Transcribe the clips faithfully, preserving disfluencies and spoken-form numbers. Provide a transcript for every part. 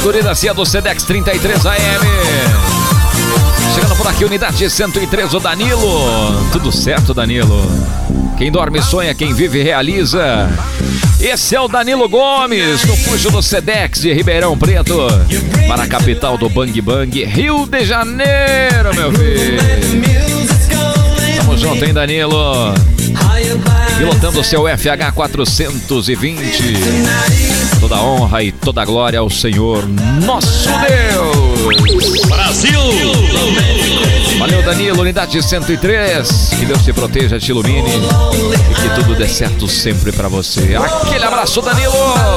Gasolina Cia do Sedex trinta e três A M. Chegando por aqui, unidade cento e três, o Danilo. Tudo certo, Danilo? Quem dorme sonha, quem vive realiza. Esse é o Danilo Gomes, no puxo do Sedex de Ribeirão Preto, para a capital do Bang Bang, Rio de Janeiro, meu filho. Tamo junto, hein, Danilo? Pilotando o seu F H quatrocentos e vinte. Toda honra e toda glória ao Senhor nosso Deus. Brasil! Valeu, Danilo, unidade cento e três. Que Deus te proteja, te ilumine e que tudo dê certo sempre pra você. Aquele abraço, Danilo!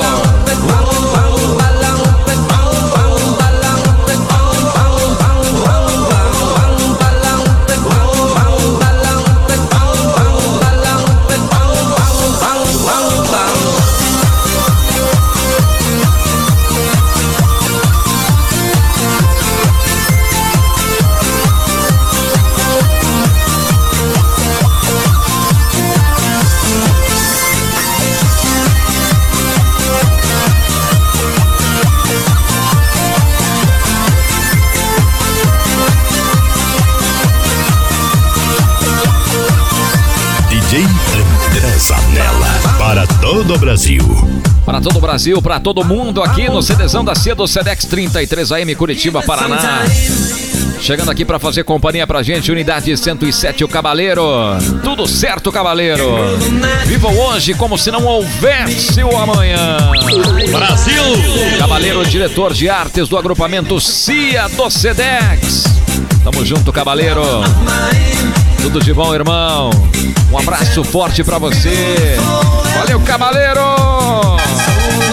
André Zanella, para todo o Brasil. Para todo o Brasil, para todo mundo, aqui no CDzão da Cia do Sedex trinta e três A M, Curitiba, Paraná. Chegando aqui para fazer companhia pra gente, unidade cento e sete, o Cabaleiro. Tudo certo, Cabaleiro? Viva hoje como se não houvesse o amanhã. Brasil! Cabaleiro, diretor de artes do agrupamento Cia do Sedex. Tamo junto, Cabaleiro. Tudo de bom, irmão. Um abraço forte pra você. Valeu, Cabaleiro!